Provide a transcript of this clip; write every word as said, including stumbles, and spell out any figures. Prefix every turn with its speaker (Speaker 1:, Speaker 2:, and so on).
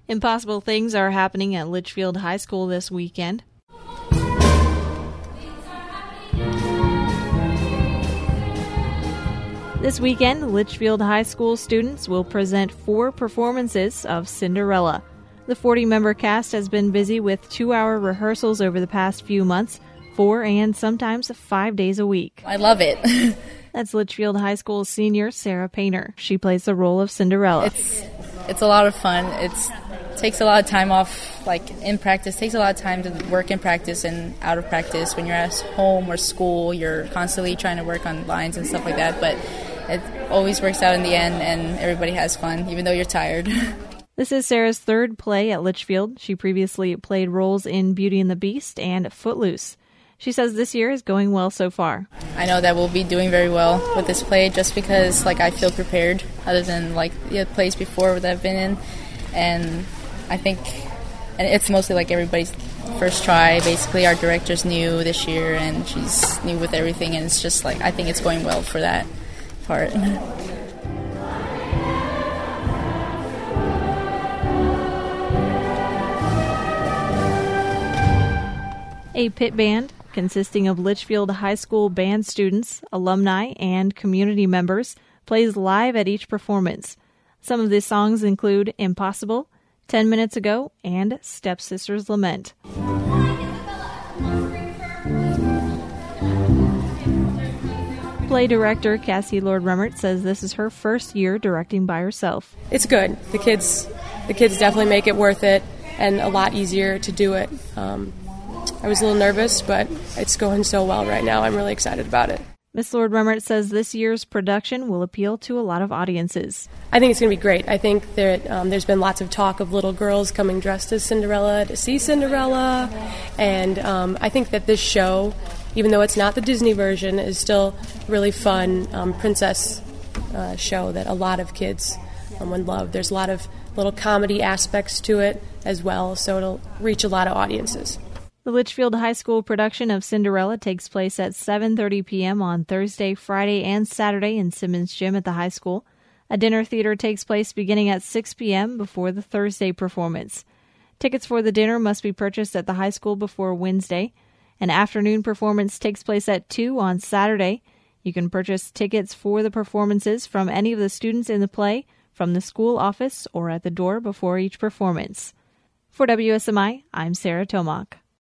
Speaker 1: Impossible things are happening at Litchfield High School this weekend. This weekend, Litchfield High School students will present four performances of Cinderella. The forty-member cast has been busy with two-hour rehearsals over the past few months, four and sometimes five days a week.
Speaker 2: I love it.
Speaker 1: That's Litchfield High School senior Sarah Painter. She plays the role of Cinderella.
Speaker 2: It's it's a lot of fun. It's it takes a lot of time off, like in practice. It takes a lot of time to work in practice and out of practice. When you're at home or school, you're constantly trying to work on lines and stuff like that. But it always works out in the end, and everybody has fun, even though you're tired.
Speaker 1: This is Sarah's third play at Litchfield. She previously played roles in Beauty and the Beast and Footloose. She says this year is going well so far.
Speaker 2: I know that we'll be doing very well with this play just because like I feel prepared other than like the plays before that I've been in. And I think and it's mostly like everybody's first try. Basically our director's new this year and she's new with everything, and it's just like I think it's going well for that part.
Speaker 1: A pit band consisting of Litchfield High School band students, alumni, and community members plays live at each performance. Some of the songs include Impossible, Ten Minutes Ago, and Stepsister's Lament. Play director Cassie Lord Remmert says this is her first year directing by herself.
Speaker 3: It's good. The kids, the kids definitely make it worth it, and a lot easier to do it. Um, I was a little nervous, but it's going so well right now. I'm really excited about it.
Speaker 1: Miss Lord Remmert says this year's production will appeal to a lot of audiences.
Speaker 3: I think it's going to be great. I think that um, there's been lots of talk of little girls coming dressed as Cinderella to see Cinderella, and um, I think that this show, even though it's not the Disney version, is still really fun um, princess uh, show that a lot of kids um, would love. There's a lot of little comedy aspects to it as well, so it'll reach a lot of audiences.
Speaker 1: The Litchfield High School production of Cinderella takes place at seven thirty p.m. on Thursday, Friday, and Saturday in Simmons Gym at the high school. A dinner theater takes place beginning at six p.m. before the Thursday performance. Tickets for the dinner must be purchased at the high school before Wednesday. An afternoon performance takes place at two on Saturday. You can purchase tickets for the performances from any of the students in the play, from the school office, or at the door before each performance. For W S M I, I'm Sarah Tomac.